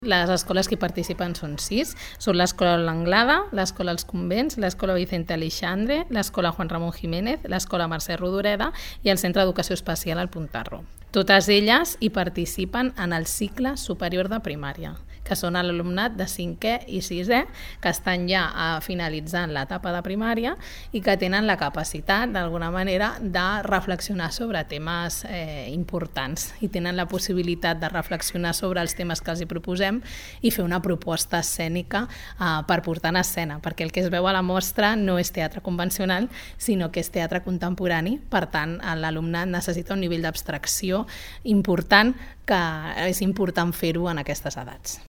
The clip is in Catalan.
Les escoles que hi participen són 6, són l'Escola L'Anglada, l'Escola Els Convents, l'Escola Vicente Aleixandre, l'Escola Juan Ramón Jiménez, l'Escola Mercè Rodoreda i el Centre d'Educació Especial al Puntarro. Totes elles hi participen en el cicle superior de primària, que són l'alumnat de 5è i 6è, que estan ja finalitzant l'etapa de primària i que tenen la capacitat, d'alguna manera, de reflexionar sobre temes importants i tenen la possibilitat de reflexionar sobre els temes que els hi proposem i fer una proposta escènica per portar en escena, perquè el que es veu a la mostra no és teatre convencional, sinó que és teatre contemporani. Per tant, l'alumnat necessita un nivell d'abstracció important, que és important fer-ho en aquestes edats.